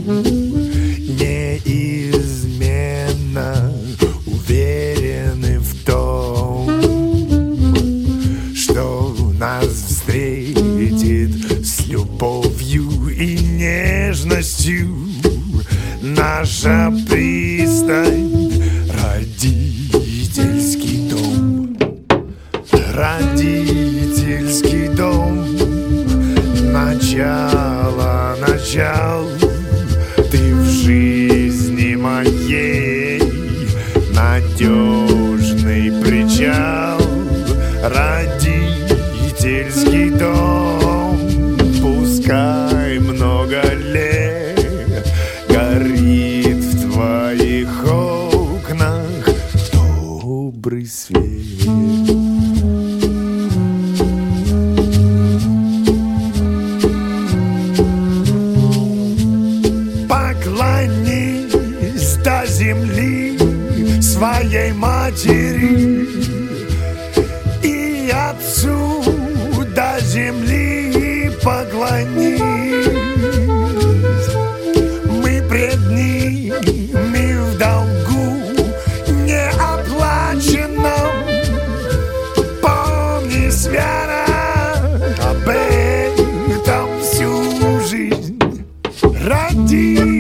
неизменно уверены в том, что нас встретит с любовью и нежностью наша пристань, родительский дом, родительский дом, начало, начал, ты в жизни моей надежный причал, родительский дом, пускай много лет горит в твоих окнах добрый свет. Поклонись до земли своей матери и отцу до земли поклонись. Мы пред ними в долгу неоплаченном. Помни, Свера, об этом всю жизнь. Родитель